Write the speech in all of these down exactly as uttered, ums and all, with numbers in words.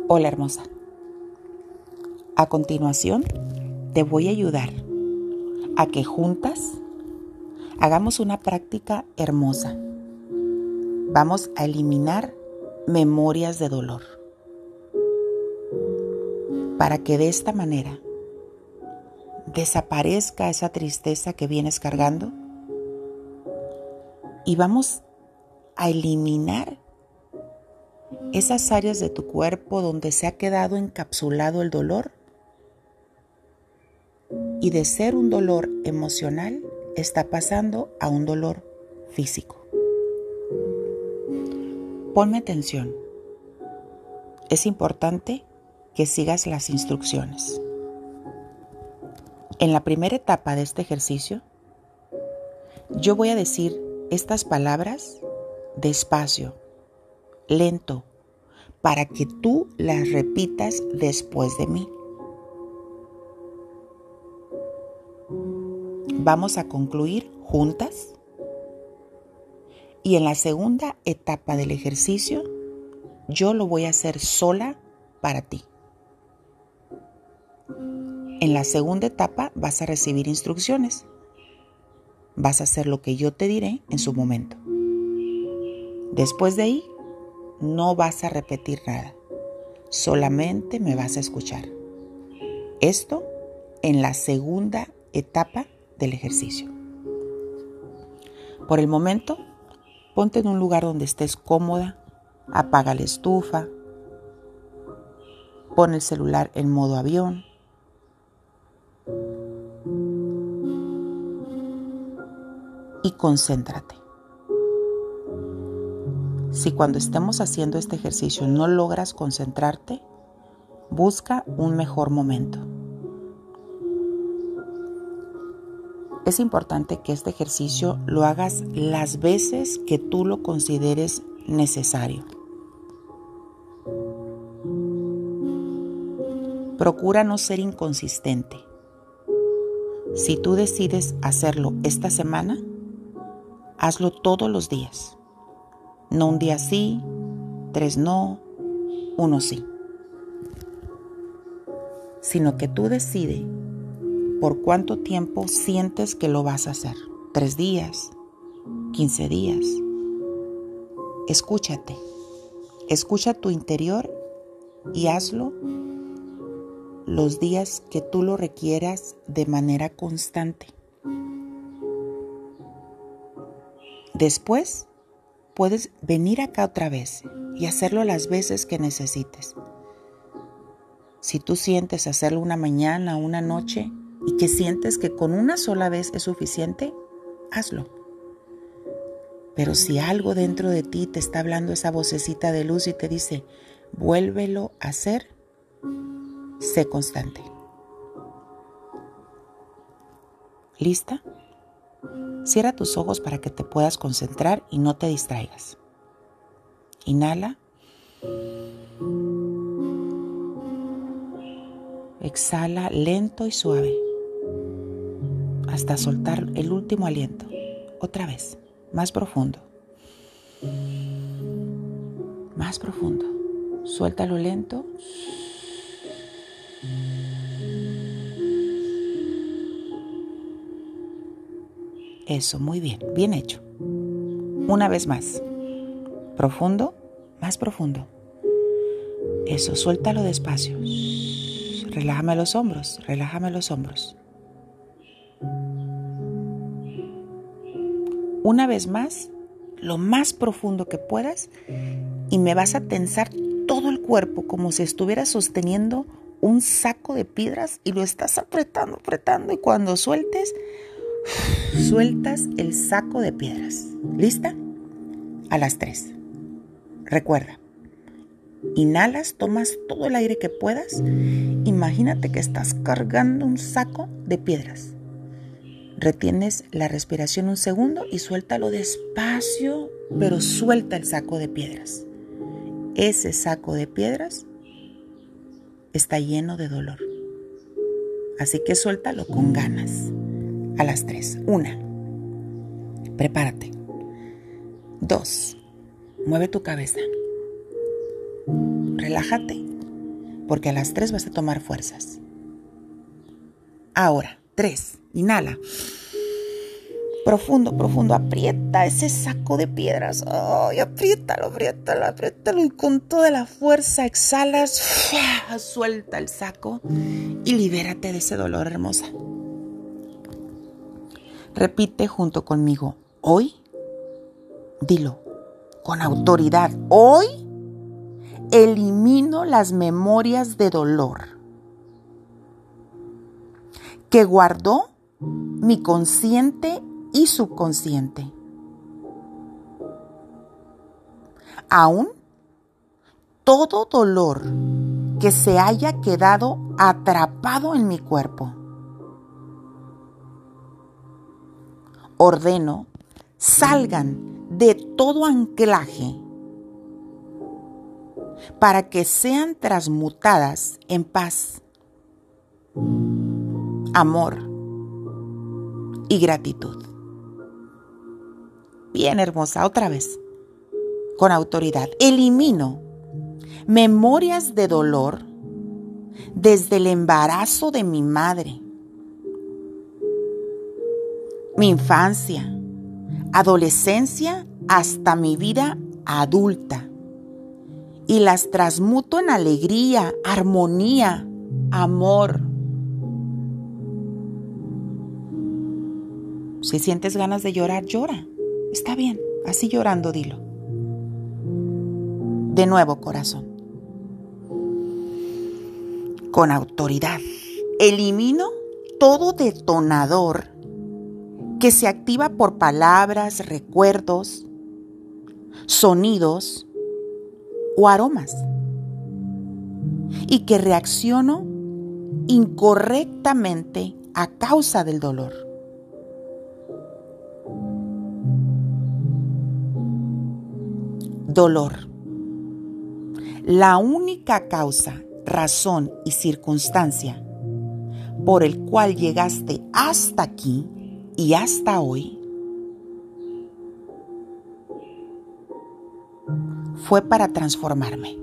Hola hermosa. A continuación te voy a ayudar a que juntas hagamos una práctica hermosa. Vamos a eliminar memorias de dolor para que de esta manera desaparezca esa tristeza que vienes cargando y vamos a eliminar esas áreas de tu cuerpo donde se ha quedado encapsulado el dolor y de ser un dolor emocional está pasando a un dolor físico. Ponme atención. Es importante que sigas las instrucciones. En la primera etapa de este ejercicio, yo voy a decir estas palabras despacio, lento, para que tú las repitas después de mí. Vamos a concluir juntas y en la segunda etapa del ejercicio yo lo voy a hacer sola para ti. En la segunda etapa vas a recibir instrucciones. Vas a hacer lo que yo te diré en su momento. Después de ahí, no vas a repetir nada. Solamente me vas a escuchar. Esto en la segunda etapa del ejercicio. Por el momento, ponte en un lugar donde estés cómoda, apaga la estufa, pon el celular en modo avión. Y concéntrate. Si cuando estemos haciendo este ejercicio no logras concentrarte, busca un mejor momento. Es importante que este ejercicio lo hagas las veces que tú lo consideres necesario. Procura no ser inconsistente. Si tú decides hacerlo esta semana, hazlo todos los días. No un día sí, tres no, uno sí. Sino que tú decides por cuánto tiempo sientes que lo vas a hacer. Tres días, quince días. Escúchate. Escucha tu interior y hazlo los días que tú lo requieras de manera constante. Después, puedes venir acá otra vez y hacerlo las veces que necesites. Si tú sientes hacerlo una mañana o una noche y que sientes que con una sola vez es suficiente, hazlo. Pero si algo dentro de ti te está hablando esa vocecita de luz y te dice, vuélvelo a hacer, sé constante. ¿Lista? Cierra tus ojos para que te puedas concentrar y no te distraigas. Inhala. Exhala lento y suave hasta soltar el último aliento. Otra vez, más profundo. Más profundo. Suéltalo lento. Eso, muy bien, bien hecho. Una vez más. Profundo, más profundo. Eso, suéltalo despacio. Relájame los hombros, relájame los hombros. Una vez más, lo más profundo que puedas y me vas a tensar todo el cuerpo como si estuvieras sosteniendo un saco de piedras y lo estás apretando, apretando y cuando sueltes, sueltas el saco de piedras. ¿Lista? A las tres. Recuerda, inhalas, tomas todo el aire que puedas. Imagínate que estás cargando un saco de piedras. Retienes la respiración un segundo y suéltalo despacio, pero suelta el saco de piedras. Ese saco de piedras está lleno de dolor. Así que suéltalo con ganas. A las tres. Una. Prepárate. Dos. Mueve tu cabeza. Relájate porque a las tres vas a tomar fuerzas. Ahora, tres, inhala. Profundo, profundo, aprieta ese saco de piedras. Ay, apriétalo, apriétalo, apriétalo. Y con toda la fuerza exhalas, ¡fua! Suelta el saco y libérate de ese dolor, hermosa. Repite junto conmigo, hoy, dilo con autoridad, hoy elimino las memorias de dolor que guardó mi consciente y subconsciente. Aún todo dolor que se haya quedado atrapado en mi cuerpo. Ordeno salgan de todo anclaje para que sean transmutadas en paz, amor y gratitud. Bien, hermosa, otra vez, con autoridad. Elimino memorias de dolor desde el embarazo de mi madre, mi infancia, adolescencia hasta mi vida adulta, y las transmuto en alegría, armonía, amor. Si sientes ganas de llorar, llora. Está bien, así llorando, dilo. De nuevo, corazón. Con autoridad, elimino todo detonador que se activa por palabras, recuerdos, sonidos o aromas, y que reacciono incorrectamente a causa del dolor. Dolor. La única causa, razón y circunstancia por el cual llegaste hasta aquí y hasta hoy fue para transformarme.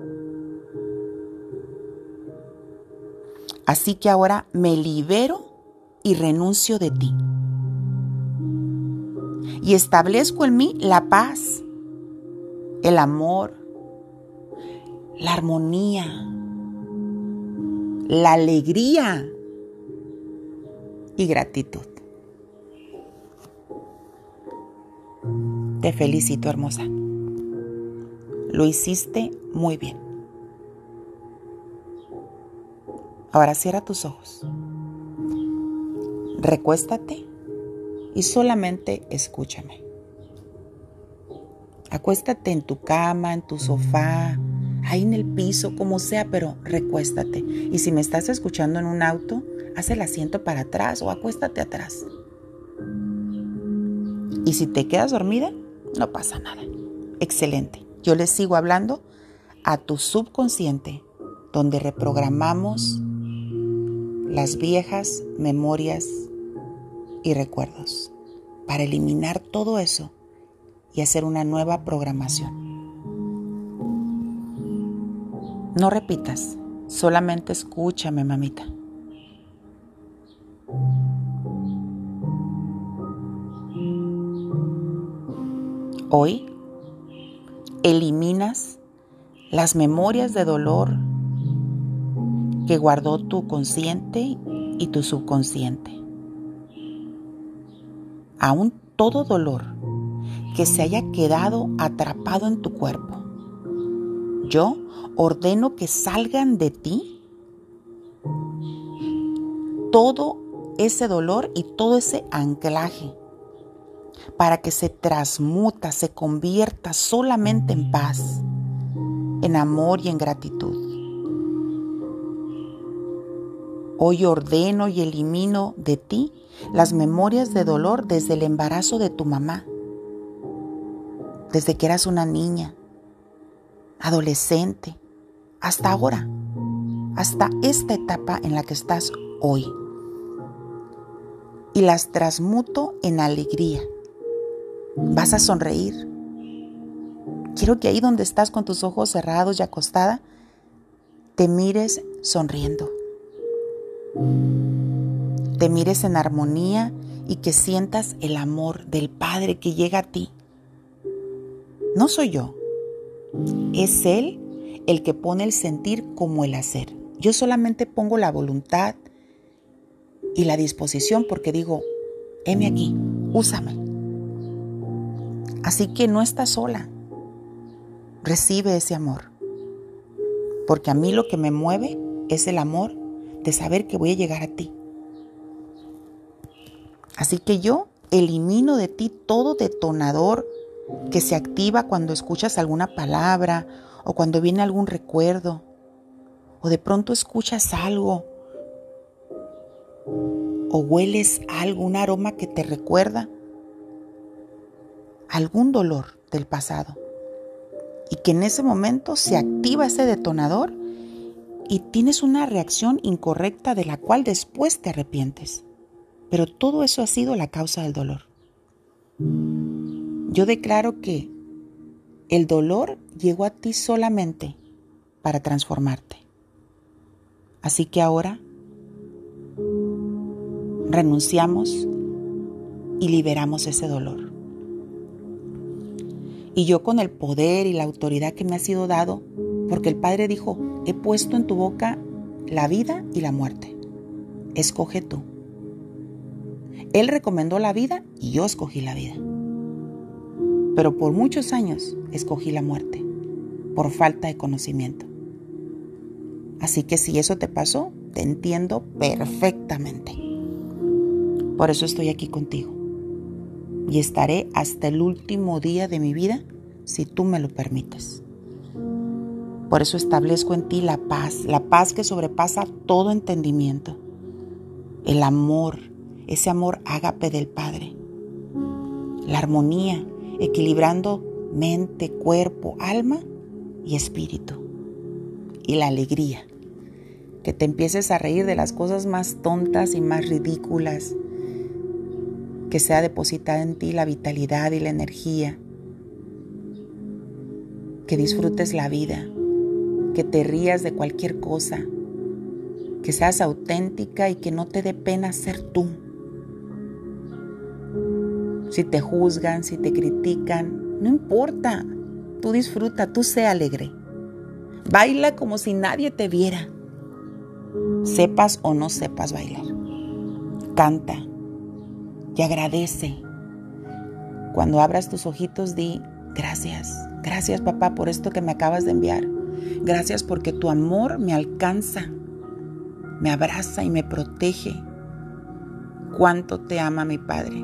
Así que ahora me libero y renuncio de ti. Y establezco en mí la paz, el amor, la armonía, la alegría y gratitud. Te felicito, hermosa. Lo hiciste muy bien. Ahora cierra tus ojos. Recuéstate y solamente escúchame. Acuéstate en tu cama, en tu sofá, ahí en el piso, como sea, pero recuéstate. Y si me estás escuchando en un auto, haz el asiento para atrás o acuéstate atrás. Y si te quedas dormida, no pasa nada. Excelente. Yo les sigo hablando a tu subconsciente, donde reprogramamos las viejas memorias y recuerdos para eliminar todo eso y hacer una nueva programación. No repitas, solamente escúchame, mamita. Hoy eliminas las memorias de dolor que guardó tu consciente y tu subconsciente. Aún todo dolor que se haya quedado atrapado en tu cuerpo, yo ordeno que salgan de ti todo ese dolor y todo ese anclaje para que se transmuta, se convierta solamente en paz, en amor y en gratitud. Hoy ordeno y elimino de ti las memorias de dolor desde el embarazo de tu mamá, desde que eras una niña, adolescente, hasta ahora, hasta esta etapa en la que estás hoy. Y las transmuto en alegría. Vas a sonreír. Quiero que ahí donde estás con tus ojos cerrados y acostada, te mires sonriendo, te mires en armonía y que sientas el amor del Padre que llega a ti. No soy yo, es Él el que pone el sentir como el hacer. Yo solamente pongo la voluntad y la disposición porque digo, heme aquí, úsame. Así que no estás sola, recibe ese amor. Porque a mí lo que me mueve es el amor de saber que voy a llegar a ti. Así que yo elimino de ti todo detonador que se activa cuando escuchas alguna palabra o cuando viene algún recuerdo o de pronto escuchas algo o hueles algo, un aroma que te recuerda algún dolor del pasado y que en ese momento se activa ese detonador y tienes una reacción incorrecta de la cual después te arrepientes. Pero todo eso ha sido la causa del dolor. Yo declaro que el dolor llegó a ti solamente para transformarte. Así que ahora renunciamos y liberamos ese dolor. Y yo con el poder y la autoridad que me ha sido dado, porque el Padre dijo, he puesto en tu boca la vida y la muerte. Escoge tú. Él recomendó la vida y yo escogí la vida. Pero por muchos años escogí la muerte, por falta de conocimiento. Así que si eso te pasó, te entiendo perfectamente. Por eso estoy aquí contigo. Y estaré hasta el último día de mi vida, si tú me lo permites. Por eso establezco en ti la paz, la paz que sobrepasa todo entendimiento. El amor, ese amor ágape del Padre. La armonía, equilibrando mente, cuerpo, alma y espíritu. Y la alegría, que te empieces a reír de las cosas más tontas y más ridículas, que sea depositada en ti la vitalidad y la energía, que disfrutes la vida, que te rías de cualquier cosa, que seas auténtica y que no te dé pena ser tú. Si te juzgan, si te critican, no importa, tú disfruta, tú sé alegre. Baila como si nadie te viera, sepas o no sepas bailar. Canta y agradece. Cuando abras tus ojitos, di gracias, gracias papá por esto que me acabas de enviar. Gracias porque tu amor me alcanza, me abraza y me protege. Cuánto te ama mi Padre.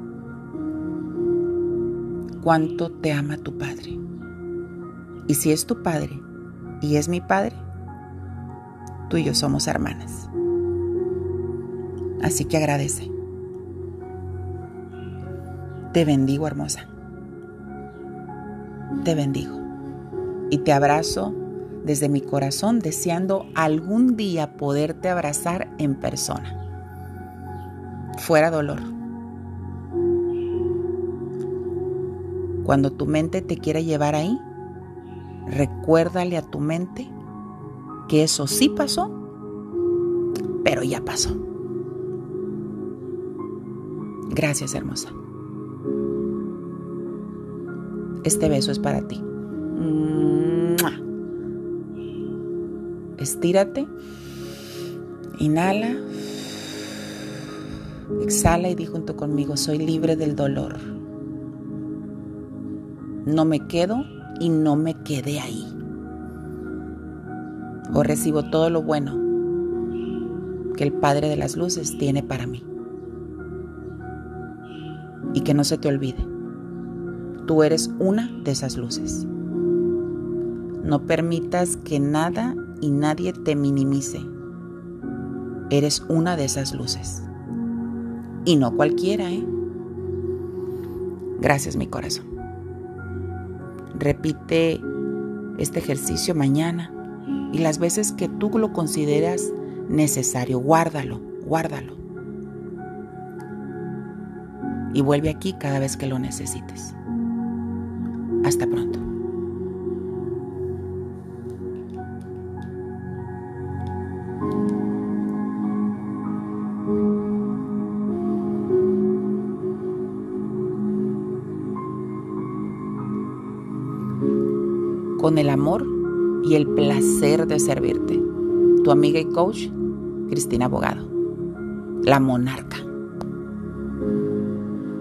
Cuánto te ama tu Padre. Y si es tu Padre y es mi Padre, tú y yo somos hermanas. Así que agradece. Te bendigo, hermosa. Te bendigo. Y te abrazo desde mi corazón, deseando algún día poderte abrazar en persona. Fuera dolor. Cuando tu mente te quiera llevar ahí, recuérdale a tu mente que eso sí pasó, pero ya pasó. Gracias, hermosa. Este beso es para ti. Estírate. Inhala. Exhala y di junto conmigo, soy libre del dolor. No me quedo y no me quedé ahí. Hoy recibo todo lo bueno que el Padre de las Luces tiene para mí. Y que no se te olvide, tú eres una de esas luces. No permitas que nada y nadie te minimice. Eres una de esas luces. Y no cualquiera, ¿eh? Gracias, mi corazón. Repite este ejercicio mañana y las veces que tú lo consideras necesario. Guárdalo, guárdalo. Y vuelve aquí cada vez que lo necesites. Hasta pronto. con el amor y el placer de servirte. Tu amiga y coach, Cristina Bogado, la monarca.